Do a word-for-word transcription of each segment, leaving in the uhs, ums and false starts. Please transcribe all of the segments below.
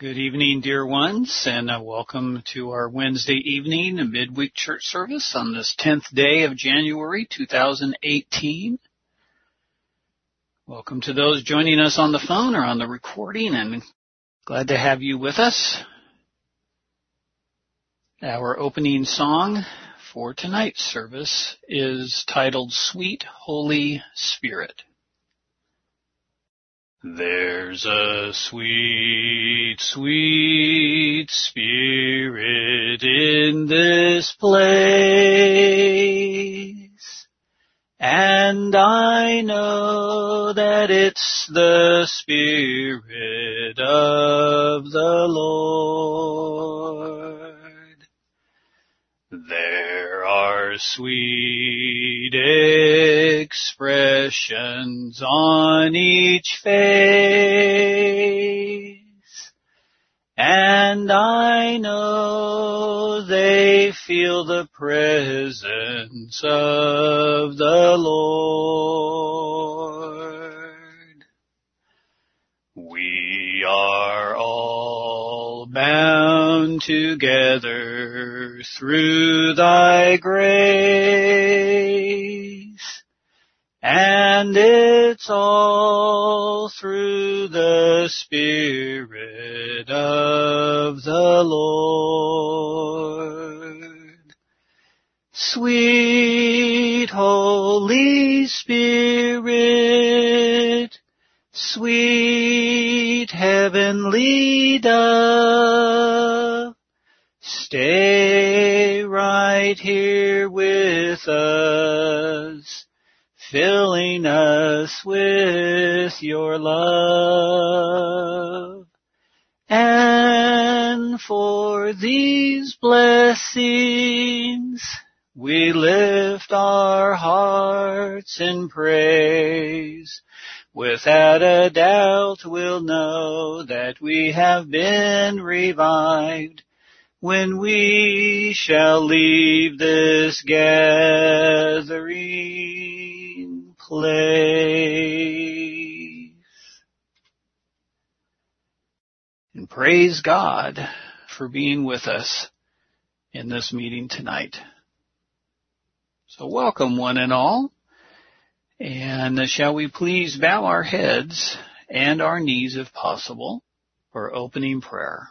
Good evening, dear ones, and uh, welcome to our Wednesday evening midweek church service on this tenth day of January two thousand eighteen. Welcome to those joining us on the phone or on the recording, and glad to have you with us. Our opening song for tonight's service is titled Sweet Holy Spirit. There's a sweet, sweet spirit in this place, and I know that it's the Spirit of the Lord. There are sweet expressions on each face, and I know they feel the presence of the Lord. We are all bound together through thy grace, and it's all through the Spirit of the Lord. Sweet Holy Spirit, sweet heavenly dove, stay right here with us, filling us with your love. And for these blessings, we lift our hearts in praise. Without a doubt we'll know that we have been revived when we shall leave this gathering place. And praise God for being with us in this meeting tonight. So welcome one and all. And shall we please bow our heads and our knees if possible for opening prayer.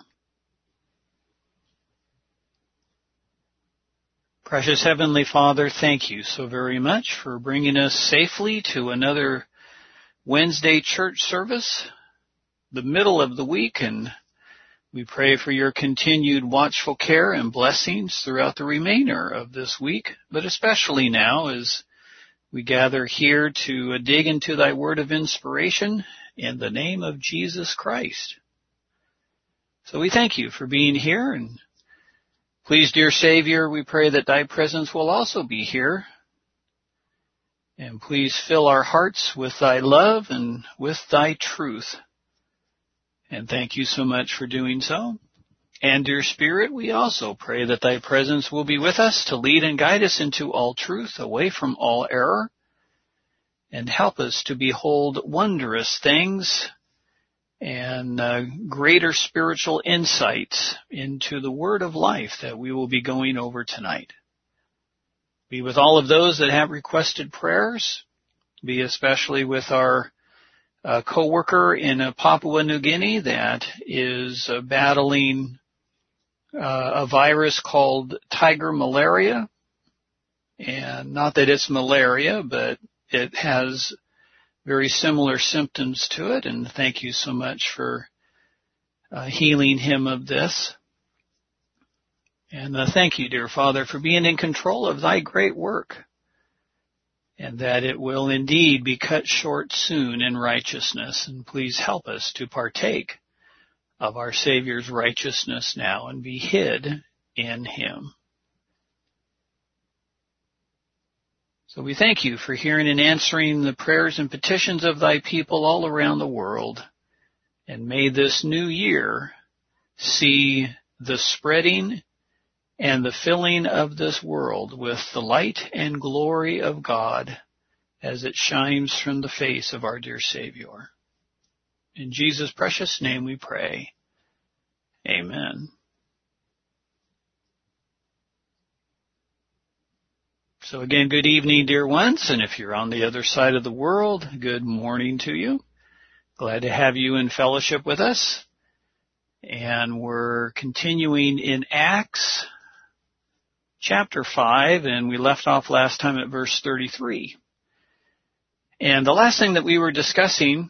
Precious Heavenly Father, thank you so very much for bringing us safely to another Wednesday church service, the middle of the week, and we pray for your continued watchful care and blessings throughout the remainder of this week, but especially now as we gather here to dig into thy word of inspiration in the name of Jesus Christ. So we thank you for being here, and please, dear Savior, we pray that thy presence will also be here. And please fill our hearts with thy love and with thy truth. And thank you so much for doing so. And dear Spirit, we also pray that thy presence will be with us to lead and guide us into all truth, away from all error, and help us to behold wondrous things and uh, greater spiritual insights into the word of life that we will be going over tonight. Be with all of those that have requested prayers. Be especially with our uh, co-worker in uh, Papua New Guinea that is uh, battling Uh, a virus called tiger malaria, and not that it's malaria, but it has very similar symptoms to it, and thank you so much for uh, healing him of this. And uh, thank you, dear Father, for being in control of thy great work, and that it will indeed be cut short soon in righteousness, and please help us to partake of our Savior's righteousness now and be hid in him. So we thank you for hearing and answering the prayers and petitions of thy people all around the world. And may this new year see the spreading and the filling of this world with the light and glory of God as it shines from the face of our dear Savior. In Jesus' precious name we pray. Amen. So again, good evening, dear ones, and if you're on the other side of the world, good morning to you. Glad to have you in fellowship with us. And we're continuing in Acts chapter five, and we left off last time at verse thirty-three. And the last thing that we were discussing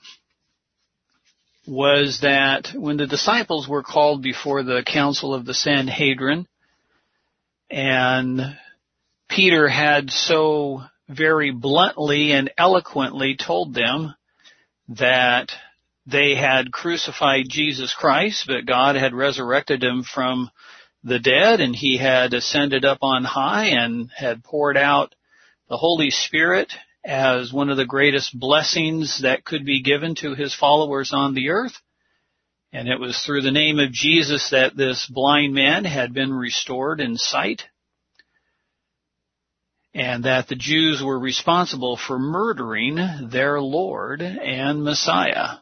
was that when the disciples were called before the council of the Sanhedrin, and Peter had so very bluntly and eloquently told them that they had crucified Jesus Christ, but God had resurrected him from the dead, and he had ascended up on high and had poured out the Holy Spirit as one of the greatest blessings that could be given to his followers on the earth. And it was through the name of Jesus that this blind man had been restored in sight, and that the Jews were responsible for murdering their Lord and Messiah.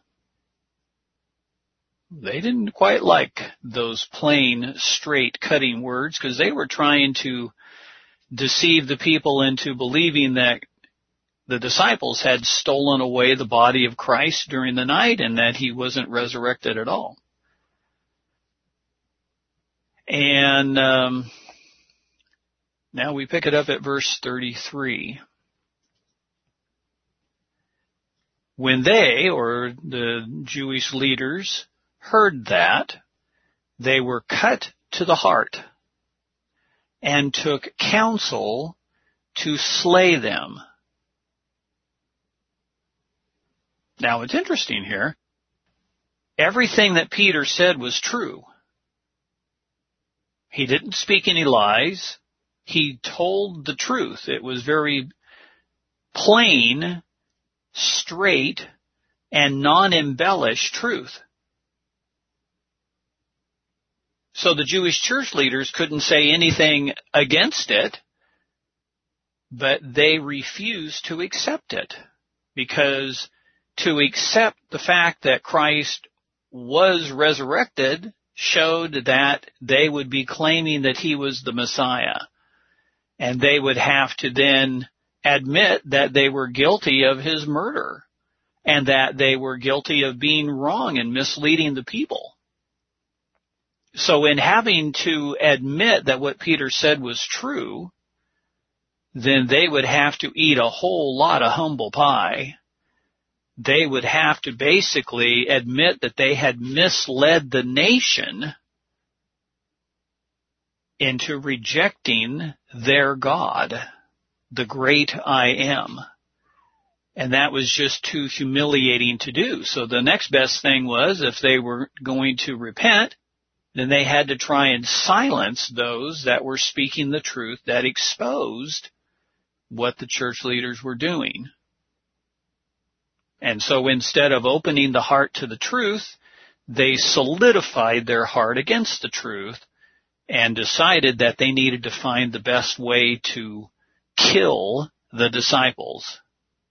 They didn't quite like those plain, straight, cutting words, because they were trying to deceive the people into believing that the disciples had stolen away the body of Christ during the night and that he wasn't resurrected at all. And um, now we pick it up at verse thirty-three. When they, or the Jewish leaders, heard that, they were cut to the heart and took counsel to slay them. Now, it's interesting here. Everything that Peter said was true. He didn't speak any lies. He told the truth. It was very plain, straight, and non-embellished truth. So the Jewish church leaders couldn't say anything against it, but they refused to accept it, because to accept the fact that Christ was resurrected showed that they would be claiming that he was the Messiah. And they would have to then admit that they were guilty of his murder and that they were guilty of being wrong and misleading the people. So in having to admit that what Peter said was true, then they would have to eat a whole lot of humble pie. They would have to basically admit that they had misled the nation into rejecting their God, the great I Am. And that was just too humiliating to do. So the next best thing was, if they were going to repent, then they had to try and silence those that were speaking the truth that exposed what the church leaders were doing. And so instead of opening the heart to the truth, they solidified their heart against the truth and decided that they needed to find the best way to kill the disciples.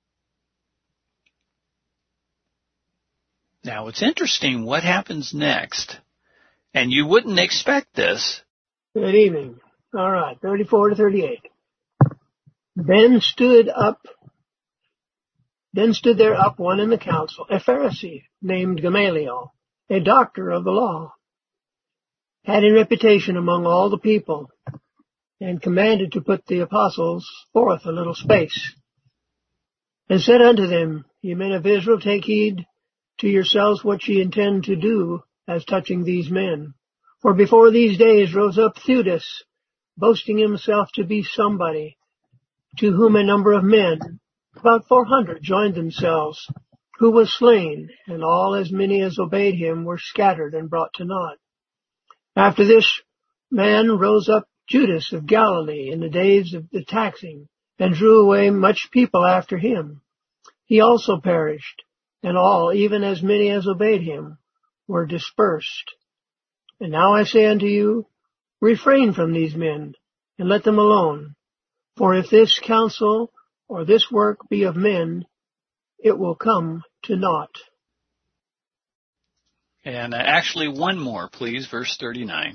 Now, it's interesting what happens next, and you wouldn't expect this. Good evening. All right, thirty-four to thirty-eight. Then stood up Then stood there up one in the council, a Pharisee named Gamaliel, a doctor of the law, having reputation among all the people, and commanded to put the apostles forth a little space, and said unto them, Ye men of Israel, take heed to yourselves what ye intend to do as touching these men. For before these days rose up Theudas, boasting himself to be somebody, to whom a number of men, about four hundred, joined themselves, who was slain, and all as many as obeyed him were scattered and brought to naught. After this man rose up Judas of Galilee in the days of the taxing, and drew away much people after him. He also perished, and all, even as many as obeyed him, were dispersed. And now I say unto you, refrain from these men, and let them alone. For if this counsel or this work be of men, it will come to naught. And uh, actually one more, please, verse thirty-nine.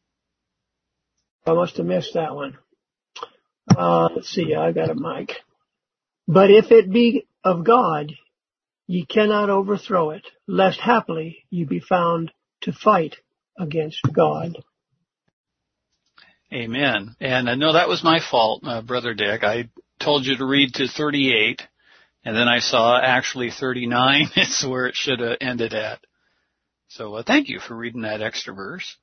I must have missed that one. Uh, let's see, I got a mic. But if it be of God, ye cannot overthrow it, lest haply ye be found to fight against God. Amen. And I know that was my fault, uh, Brother Dick. I told you to read to thirty-eight, and then I saw actually thirty-nine. It's where it should have ended at. So uh, thank you for reading that extra verse.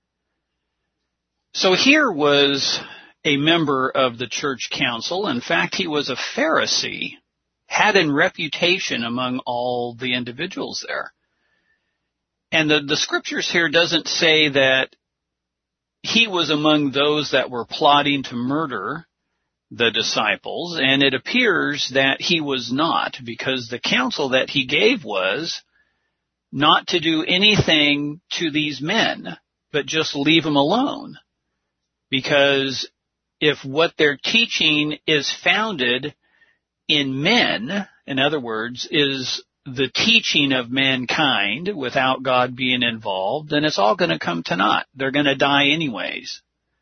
So here was a member of the church council. In fact, he was a Pharisee, had a reputation among all the individuals there. And the, the scriptures here doesn't say that he was among those that were plotting to murder the disciples, and it appears that he was not, because the counsel that he gave was not to do anything to these men, but just leave them alone. Because if what they're teaching is founded in men, in other words, is the teaching of mankind without God being involved, then it's all going to come to naught. They're going to die anyways.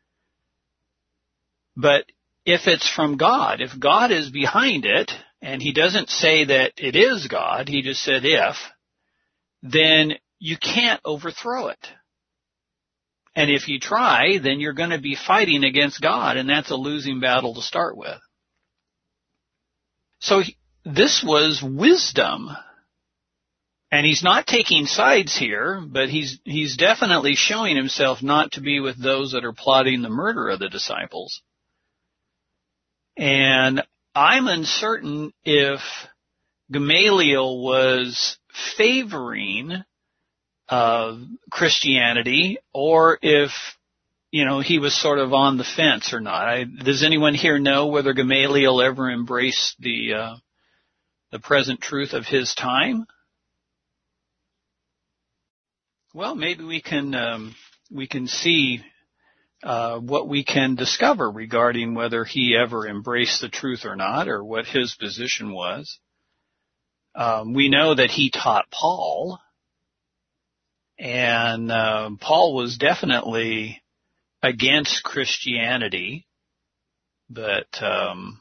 But if it's from God, if God is behind it, and he doesn't say that it is God, he just said if, then you can't overthrow it. And if you try, then you're going to be fighting against God, and that's a losing battle to start with. So this was wisdom. And he's not taking sides here, but he's he's definitely showing himself not to be with those that are plotting the murder of the disciples. And I'm uncertain if Gamaliel was favoring uh, Christianity or if, you know, he was sort of on the fence or not. I, does anyone here know whether Gamaliel ever embraced the uh, the present truth of his time? Well, maybe we can um, we can see uh, what we can discover regarding whether he ever embraced the truth or not, or what his position was. Um, we know that he taught Paul, and uh, Paul was definitely against Christianity, but um,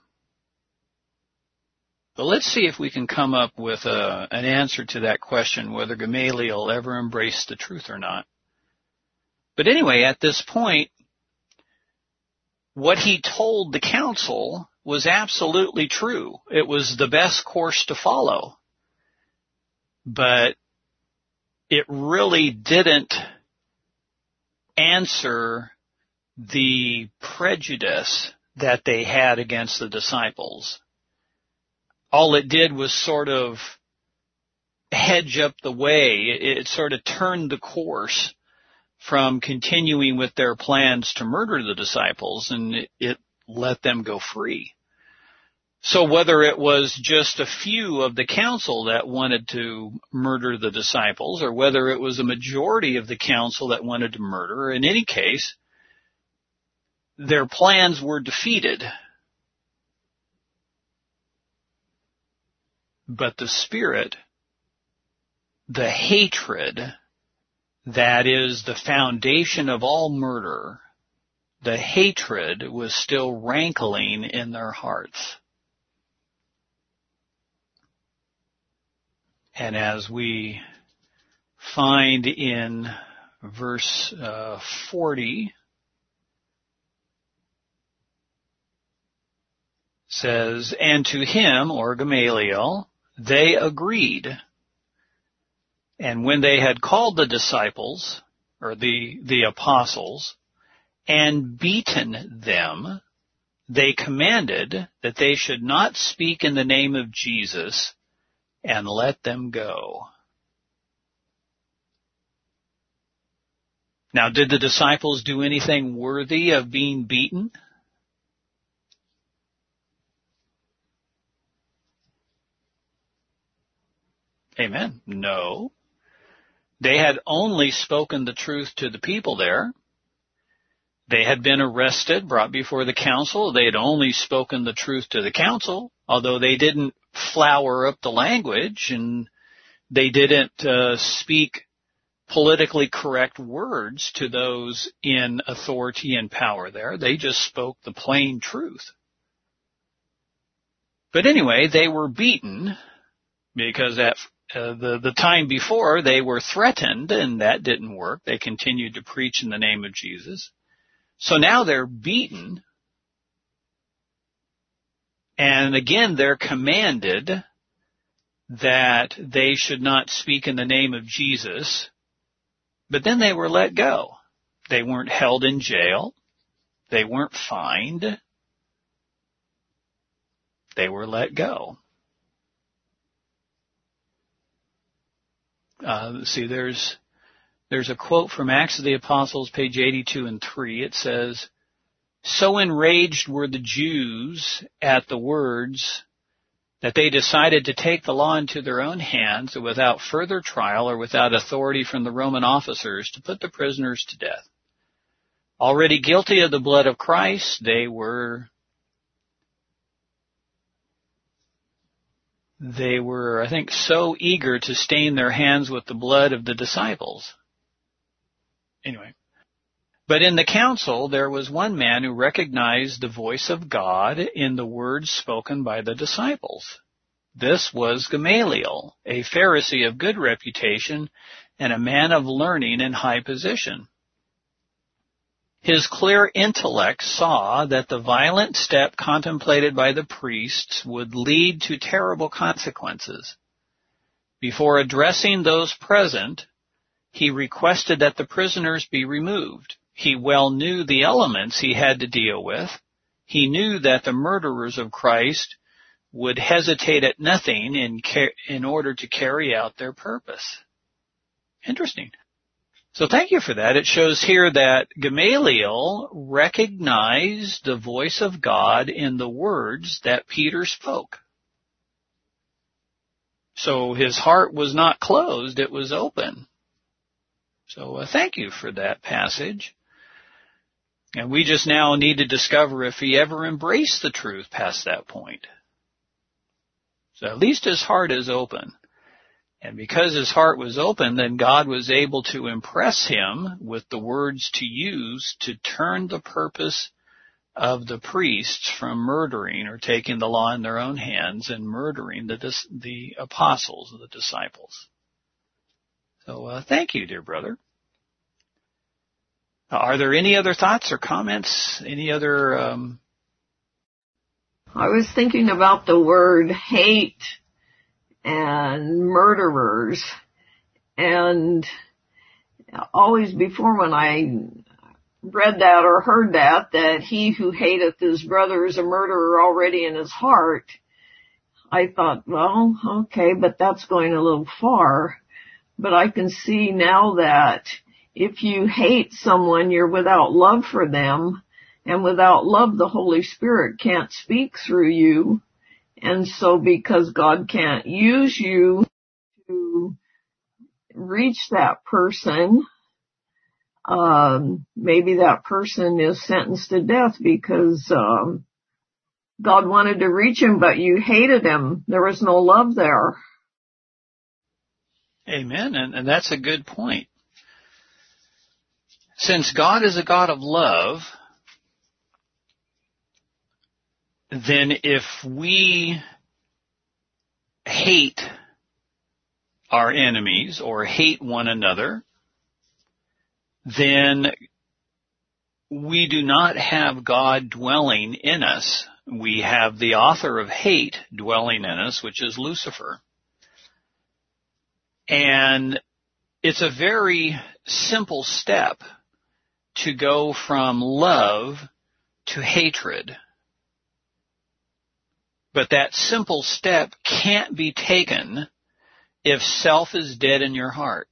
but let's see if we can come up with a, an answer to that question, whether Gamaliel ever embraced the truth or not. But anyway, at this point, what he told the council was absolutely true. It was the best course to follow. But it really didn't answer the prejudice that they had against the disciples. All it did was sort of hedge up the way. It, it sort of turned the course from continuing with their plans to murder the disciples, and it, it let them go free. So whether it was just a few of the council that wanted to murder the disciples, or whether it was a majority of the council that wanted to murder, in any case, their plans were defeated. But the spirit, the hatred that is the foundation of all murder, the hatred was still rankling in their hearts. And as we find in verse uh, forty, says, and to him, or Gamaliel, they agreed. And when they had called the disciples, or the, the apostles, and beaten them, they commanded that they should not speak in the name of Jesus, and let them go. Now, did the disciples do anything worthy of being beaten? Amen. No. They had only spoken the truth to the people there. They had been arrested, brought before the council. They had only spoken the truth to the council, although they didn't flower up the language and they didn't uh, speak politically correct words to those in authority and power there. They just spoke the plain truth. But anyway, they were beaten because at uh, the, the time before they were threatened, and that didn't work. They continued to preach in the name of Jesus. So now they're beaten. And again, they're commanded that they should not speak in the name of Jesus. But then they were let go. They weren't held in jail. They weren't fined. They were let go. Uh, see, there's there's a quote from Acts of the Apostles, page eighty-two and three. It says, "So enraged were the Jews at the words that they decided to take the law into their own hands and without further trial or without authority from the Roman officers to put the prisoners to death. Already guilty of the blood of Christ, they were They were, I think, so eager to stain their hands with the blood of the disciples." Anyway. But in the council, there was one man who recognized the voice of God in the words spoken by the disciples. This was Gamaliel, a Pharisee of good reputation and a man of learning and high position. His clear intellect saw that the violent step contemplated by the priests would lead to terrible consequences. Before addressing those present, he requested that the prisoners be removed. He well knew the elements he had to deal with. He knew that the murderers of Christ would hesitate at nothing in, in order to carry out their purpose. Interesting. So thank you for that. It shows here that Gamaliel recognized the voice of God in the words that Peter spoke. So his heart was not closed, it was open. So uh, thank you for that passage. And we just now need to discover if he ever embraced the truth past that point. So at least his heart is open. And because his heart was open, then God was able to impress him with the words to use to turn the purpose of the priests from murdering or taking the law in their own hands and murdering the the apostles, the disciples. So uh, thank you, dear brother. Uh, are there any other thoughts or comments? Any other... Um... I was thinking about the word hate and murderers, and always before when I read that or heard that, that he who hateth his brother is a murderer already in his heart, I thought, well, okay, but that's going a little far. But I can see now that if you hate someone, you're without love for them, and without love, the Holy Spirit can't speak through you. And so because God can't use you to reach that person, um, maybe that person is sentenced to death because um, God wanted to reach him, but you hated him. There was no love there. Amen, and, and that's a good point. Since God is a God of love, then if we hate our enemies or hate one another, then we do not have God dwelling in us. We have the author of hate dwelling in us, which is Lucifer. And it's a very simple step to go from love to hatred. But that simple step can't be taken if self is dead in your heart.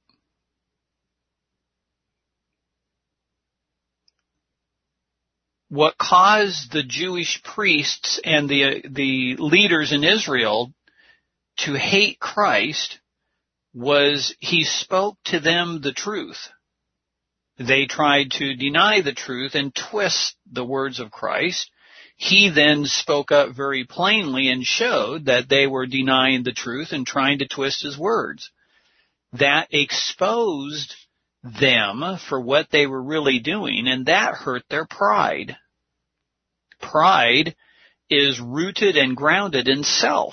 What caused the Jewish priests and the the leaders in Israel to hate Christ was he spoke to them the truth. They tried to deny the truth and twist the words of Christ. He then spoke up very plainly and showed that they were denying the truth and trying to twist his words. That exposed them for what they were really doing, and that hurt their pride. Pride is rooted and grounded in self.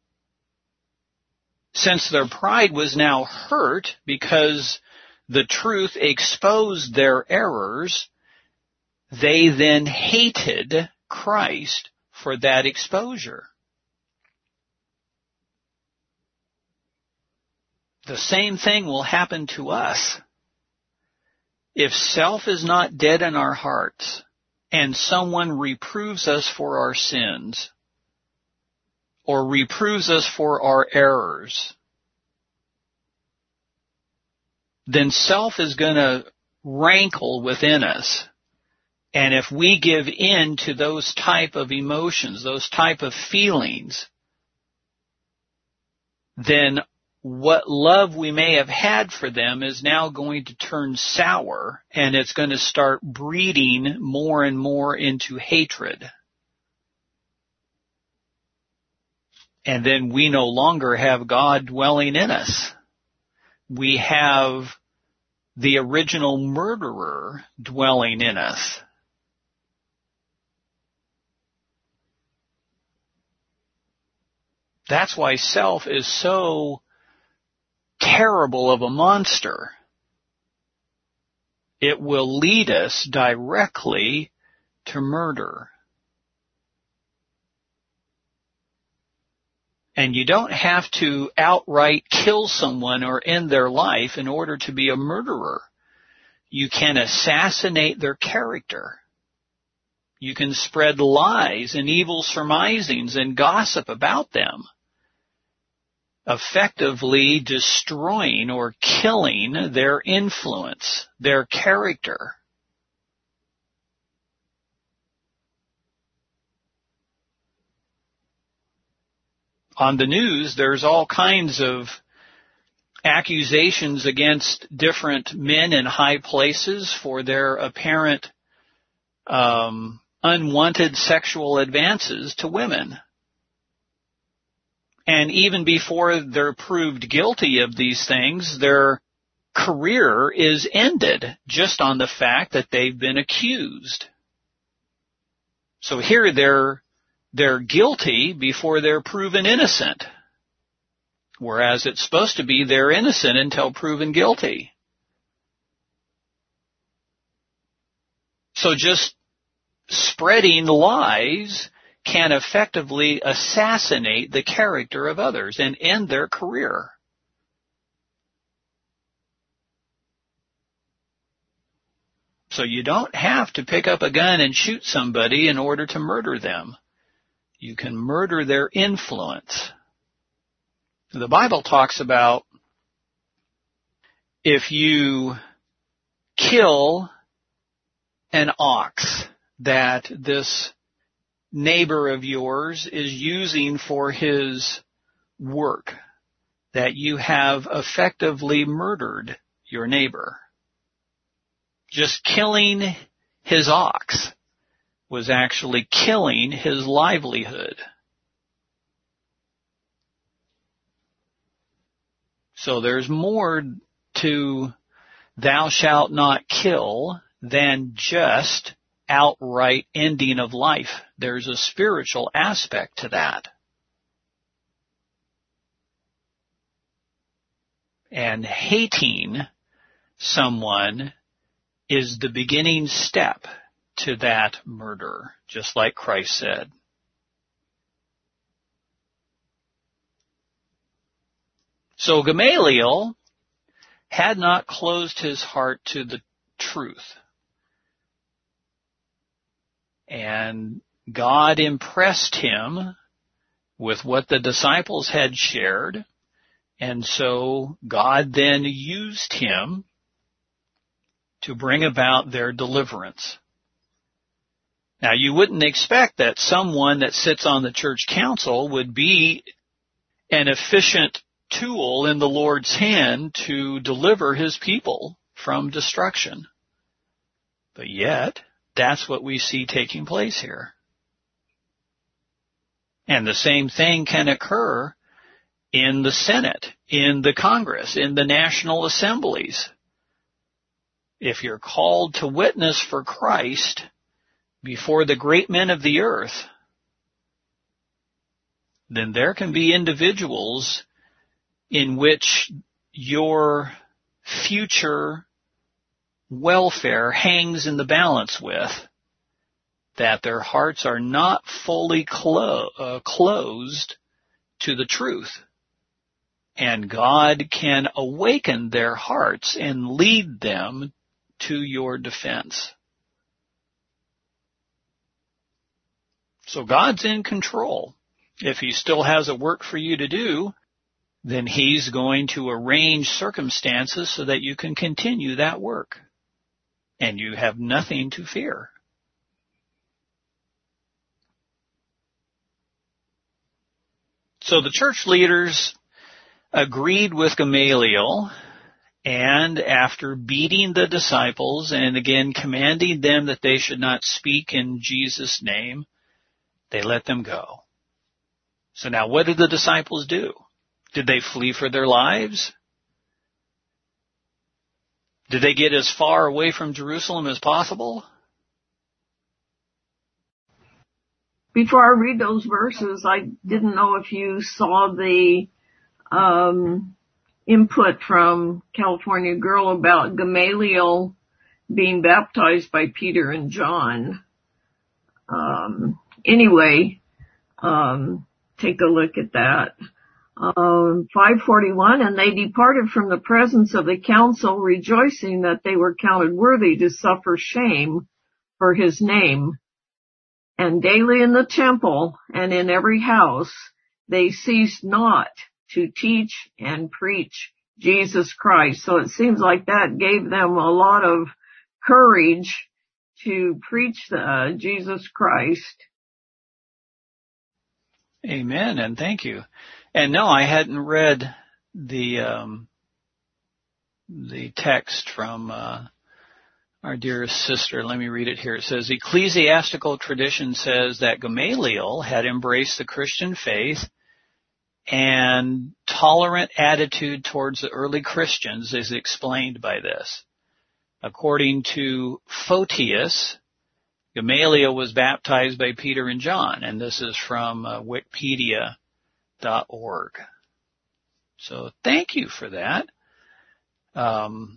Since their pride was now hurt because the truth exposed their errors, they then hated Christ for that exposure. The same thing will happen to us. If self is not dead in our hearts, and someone reproves us for our sins, or reproves us for our errors, then self is going to rankle within us. And if we give in to those type of emotions, those type of feelings, then what love we may have had for them is now going to turn sour, and it's going to start breeding more and more into hatred. And then we no longer have God dwelling in us. We have the original murderer dwelling in us. That's why self is so terrible of a monster. It will lead us directly to murder. And you don't have to outright kill someone or end their life in order to be a murderer. You can assassinate their character. You can spread lies and evil surmisings and gossip about them, effectively destroying or killing their influence, their character. On the news, there's all kinds of accusations against different men in high places for their apparent um, unwanted sexual advances to women. And even before they're proved guilty of these things, their career is ended just on the fact that they've been accused. So here they're they're guilty before they're proven innocent, whereas it's supposed to be they're innocent until proven guilty. So just spreading lies can effectively assassinate the character of others and end their career. So you don't have to pick up a gun and shoot somebody in order to murder them. You can murder their influence. The Bible talks about if you kill an ox that this neighbor of yours is using for his work, that you have effectively murdered your neighbor. Just killing his ox was actually killing his livelihood. So there's more to thou shalt not kill than just outright ending of life. There's a spiritual aspect to that. And hating someone is the beginning step to that murder, just like Christ said. So Gamaliel had not closed his heart to the truth. And God impressed him with what the disciples had shared, and so God then used him to bring about their deliverance. Now, you wouldn't expect that someone that sits on the church council would be an efficient tool in the Lord's hand to deliver his people from destruction. But yet, that's what we see taking place here. And the same thing can occur in the Senate, in the Congress, in the national assemblies. if you're called to witness for Christ before the great men of the earth, then there can be individuals in which your future welfare hangs in the balance with, that their hearts are not fully clo- uh, closed to the truth. And God can awaken their hearts and lead them to your defense. So God's in control. If He still has a work for you to do, then He's going to arrange circumstances so that you can continue that work. And you have nothing to fear. So the church leaders agreed with Gamaliel, and after beating the disciples and again commanding them that they should not speak in Jesus' name, they let them go. So now what did the disciples do? Did they flee for their lives? Did they get as far away from Jerusalem as possible? Before I read those verses, I didn't know if you saw the um, input from California Girl about Gamaliel being baptized by Peter and John. Um, anyway, um, take a look at that. Um, five forty-one, and they departed from the presence of the council, rejoicing that they were counted worthy to suffer shame for his name. And daily in the temple and in every house, they ceased not to teach and preach Jesus Christ. So it seems like that gave them a lot of courage to preach the, Jesus Christ. Amen, and thank you. And no, I hadn't read the um, the text from uh, our dearest sister. Let me read it here. It says, ecclesiastical tradition says that Gamaliel had embraced the Christian faith and tolerant attitude towards the early Christians is explained by this. According to Photius, Gamaliel was baptized by Peter and John, and this is from uh, Wikipedia dot org. So thank you for that. Um,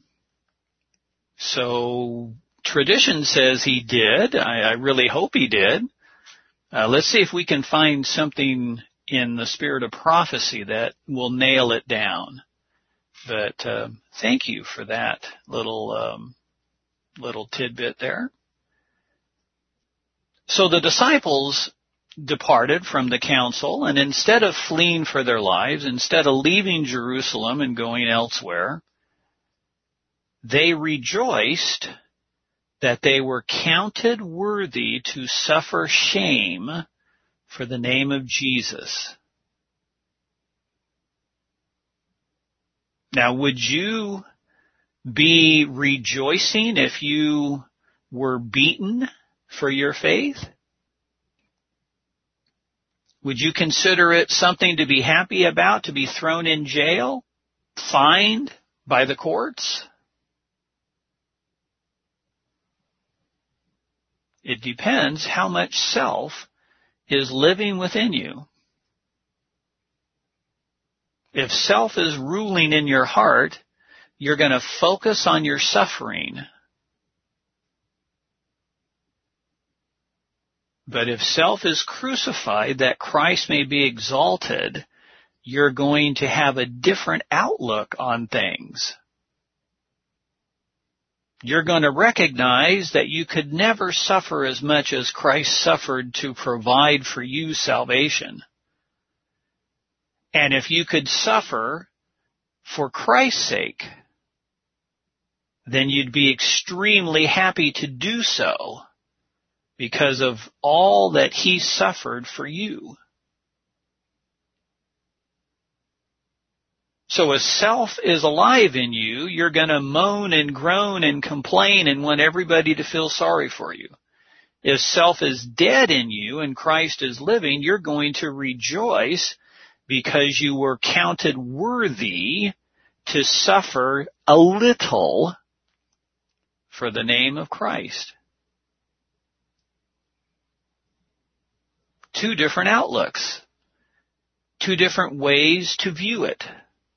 so tradition says he did. I, I really hope he did. Uh, let's see if we can find something in the spirit of prophecy that will nail it down. But uh, thank you for that little um, little tidbit there. So the disciples departed from the council, and instead of fleeing for their lives, instead of leaving Jerusalem and going elsewhere, they rejoiced that they were counted worthy to suffer shame for the name of Jesus. Now, would you be rejoicing if you were beaten for your faith? Would you consider it something to be happy about, to be thrown in jail, fined by the courts? It depends how much self is living within you. If self is ruling in your heart, you're going to focus on your suffering. But if self is crucified, that Christ may be exalted, you're going to have a different outlook on things. You're going to recognize that you could never suffer as much as Christ suffered to provide for you salvation. And if you could suffer for Christ's sake, then you'd be extremely happy to do so, because of all that he suffered for you. So as self is alive in you, you're going to moan and groan and complain and want everybody to feel sorry for you. If self is dead in you and Christ is living, you're going to rejoice because you were counted worthy to suffer a little for the name of Christ. Two different outlooks. Two different ways to view it.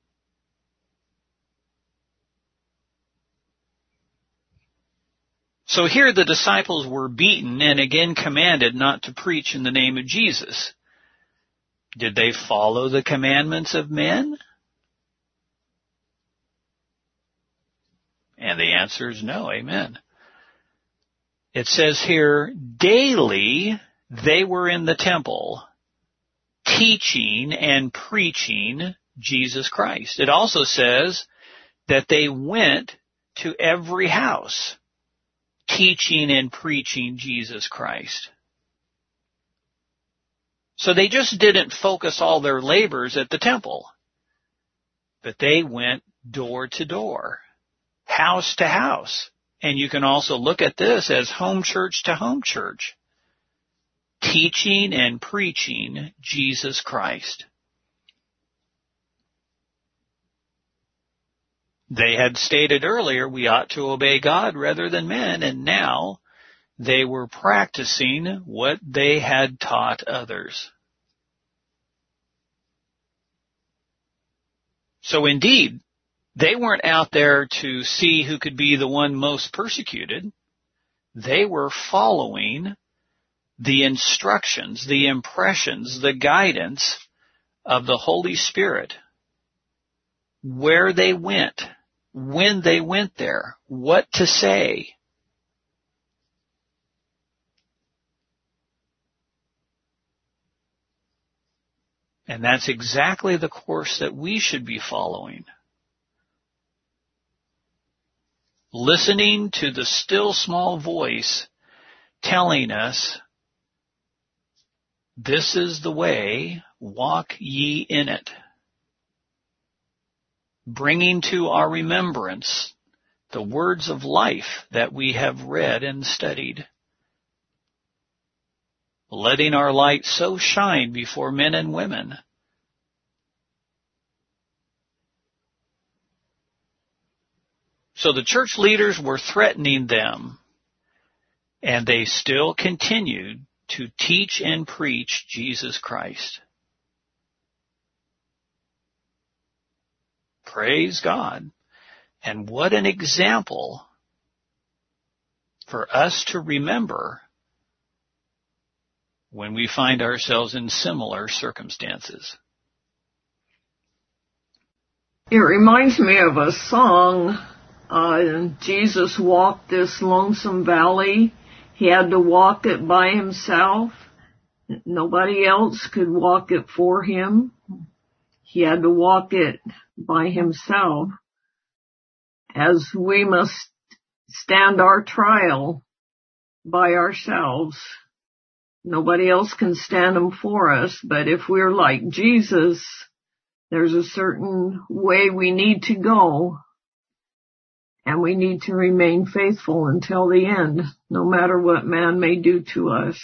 So here the disciples were beaten and again commanded not to preach in the name of Jesus. Did they follow the commandments of men? And the answer is no, amen. It says here, daily they were in the temple, teaching and preaching Jesus Christ. It also says that they went to every house, teaching and preaching Jesus Christ. So they just didn't focus all their labors at the temple, but they went door to door, house to house. And you can also look at this as home church to home church, teaching and preaching Jesus Christ. They had stated earlier we ought to obey God rather than men, and now they were practicing what they had taught others. So indeed, they weren't out there to see who could be the one most persecuted. They were following the instructions, the impressions, the guidance of the Holy Spirit. Where they went, when they went there, what to say. And that's exactly the course that we should be following. Listening to the still small voice telling us, this is the way, walk ye in it. Bringing to our remembrance the words of life that we have read and studied. Letting our light so shine before men and women. So the church leaders were threatening them, and they still continued to teach and preach Jesus Christ. Praise God. And what an example for us to remember when we find ourselves in similar circumstances. It reminds me of a song, uh, Jesus walked this lonesome valley. He had to walk it by himself. Nobody else could walk it for him. He had to walk it by himself, as we must stand our trial by ourselves. Nobody else can stand them for us, but if we're like Jesus, there's a certain way we need to go, and we need to remain faithful until the end, no matter what man may do to us.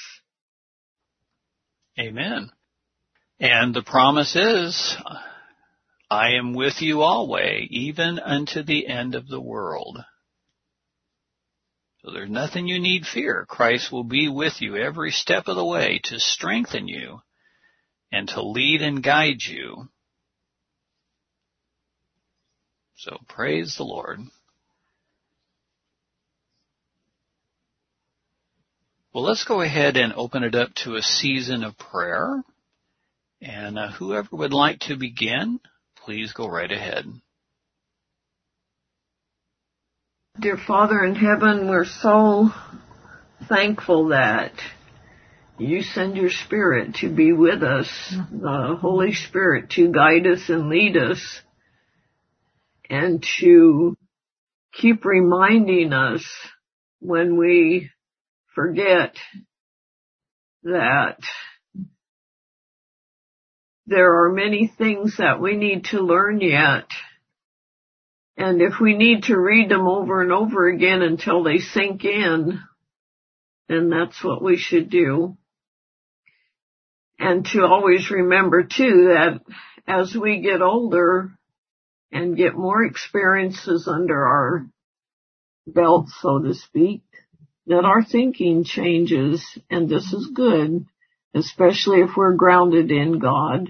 Amen. And the promise is, I am with you always, even unto the end of the world. So there's nothing you need fear. Christ will be with you every step of the way to strengthen you and to lead and guide you. So praise the Lord. Well, let's go ahead and open it up to a season of prayer. And uh, whoever would like to begin, please go right ahead. Dear Father in heaven, we're so thankful that you send your Spirit to be with us, the Holy Spirit to guide us and lead us, and to keep reminding us when we forget that there are many things that we need to learn yet. And if we need to read them over and over again until they sink in, then that's what we should do. And to always remember, too, that as we get older and get more experiences under our belt, so to speak, that our thinking changes, and this is good, especially if we're grounded in God.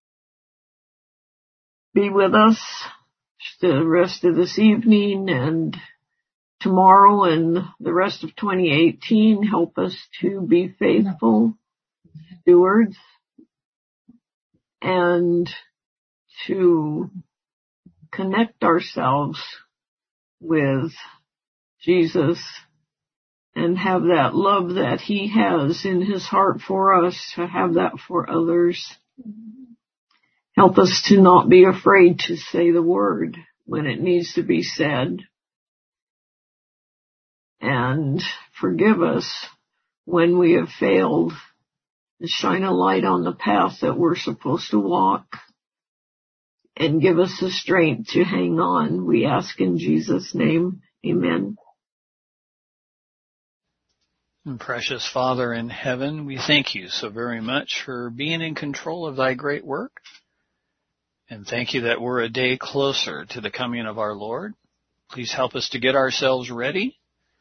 Be with us the rest of this evening and tomorrow and the rest of twenty eighteen. Help us to be faithful stewards and to connect ourselves with Jesus and have that love that He has in His heart for us, to have that for others. Help us to not be afraid to say the word when it needs to be said. And forgive us when we have failed. Shine a light on the path that we're supposed to walk. And give us the strength to hang on. We ask in Jesus' name. Amen. And precious Father in heaven, we thank you so very much for being in control of thy great work. And thank you that we're a day closer to the coming of our Lord. Please help us to get ourselves ready,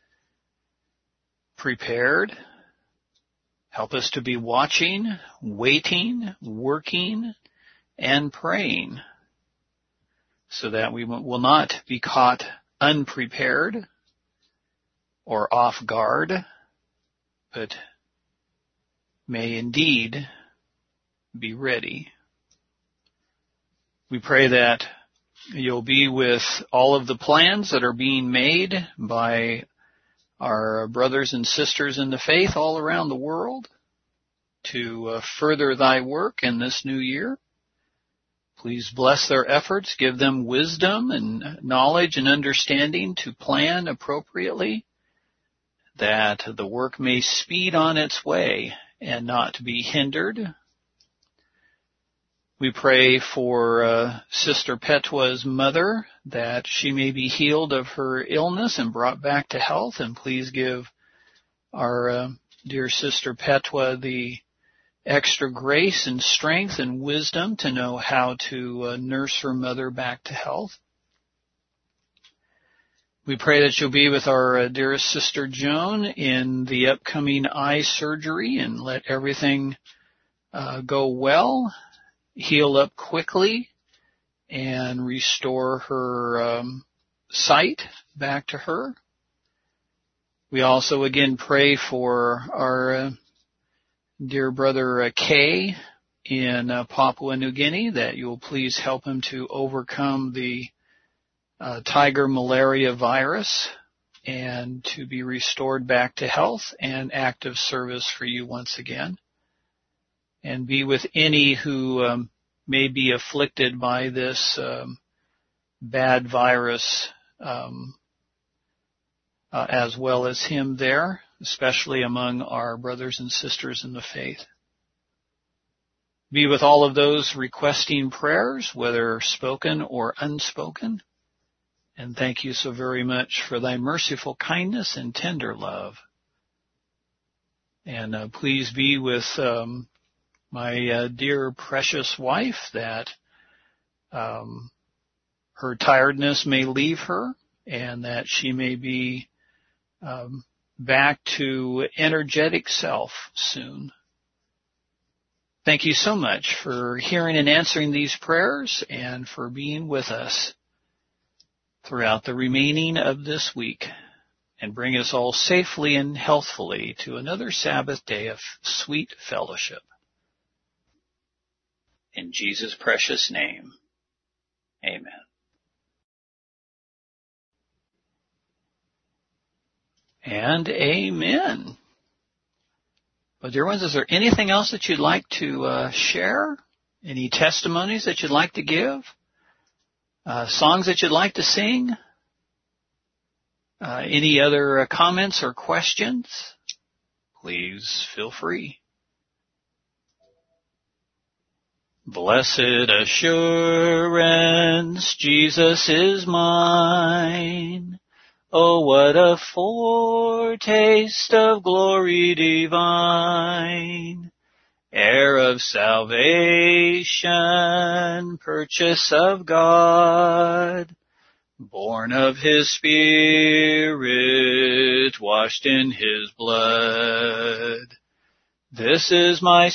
prepared. Help us to be watching, waiting, working, and praying, so that we will not be caught unprepared or off guard, but may indeed be ready. We pray that you'll be with all of the plans that are being made by our brothers and sisters in the faith all around the world to uh, further thy work in this new year. Please bless their efforts, give them wisdom and knowledge and understanding to plan appropriately, that the work may speed on its way and not be hindered. We pray for uh, Sister Petwa's mother, that she may be healed of her illness and brought back to health. And please give our uh, dear Sister Petwa the extra grace and strength and wisdom to know how to uh, nurse her mother back to health. We pray that you'll be with our uh, dearest Sister Joan in the upcoming eye surgery and let everything uh, go well, heal up quickly, and restore her um, sight back to her. We also again pray for our uh, dear brother uh, Kay in uh, Papua New Guinea, that you'll please help him to overcome the uh, tiger malaria virus and to be restored back to health and active service for you once again. And be with any who um, may be afflicted by this um, bad virus um, uh, as well as him there, especially among our brothers and sisters in the faith. Be with all of those requesting prayers, whether spoken or unspoken. And thank you so very much for thy merciful kindness and tender love. And uh, please be with um, my uh, dear precious wife, that um, her tiredness may leave her and that she may be um, back to energetic self soon. Thank you so much for hearing and answering these prayers and for being with us throughout the remaining of this week, and bring us all safely and healthfully to another Sabbath day of sweet fellowship. In Jesus' precious name, amen. And amen. Well, dear ones, is there anything else that you'd like to uh, share? Any testimonies that you'd like to give? Uh, songs that you'd like to sing? Uh, any other uh, comments or questions? Please feel free. Blessed assurance, Jesus is mine. Oh, what a foretaste of glory divine, heir of salvation, purchase of God, born of his Spirit, washed in his blood. This is my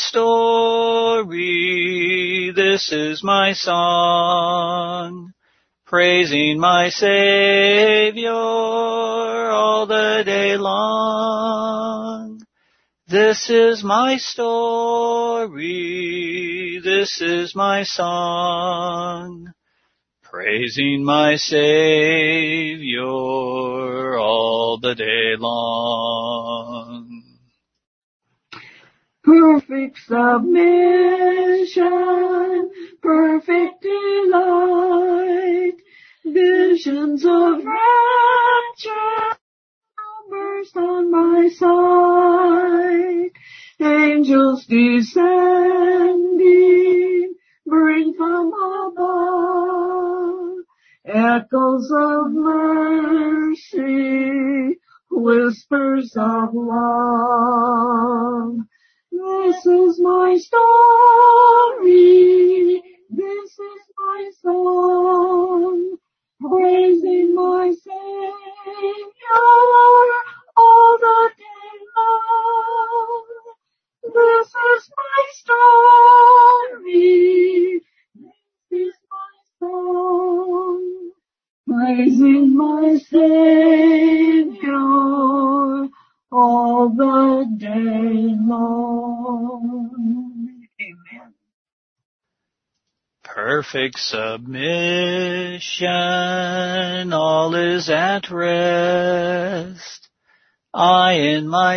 story, this is my song, praising my Savior all the day long. This is my story, this is my song, praising my Savior all the day long. Perfect submission, perfect delight, visions of rapture burst on my sight. Angels descending, bring from above echoes of mercy, whispers of love. This is my story, this is my song, praising my Savior all the day long. This is my story, this is my song, praising my Savior all the day long. Amen. Perfect submission, all is at rest. I in my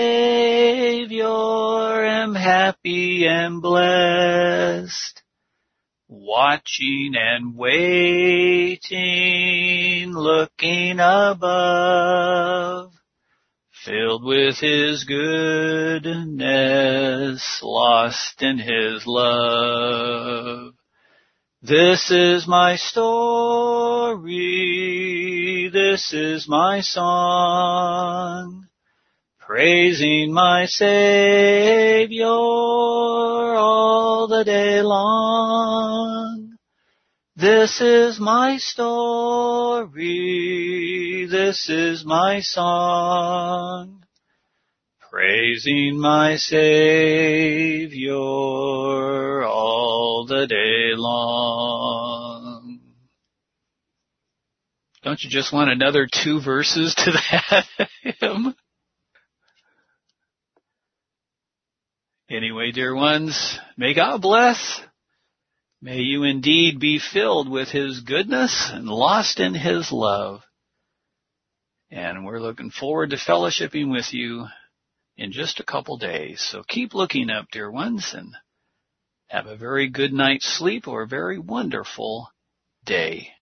Savior am happy and blessed, watching and waiting, looking above, filled with his goodness, lost in his love. This is my story, this is my song, praising my Savior all the day long. This is my story, this is my song, praising my Savior all the day long. Don't you just want another two verses to that hymn? Anyway, dear ones, may God bless. May you indeed be filled with his goodness and lost in his love. And we're looking forward to fellowshipping with you in just a couple days. So keep looking up, dear ones, and have a very good night's sleep or a very wonderful day.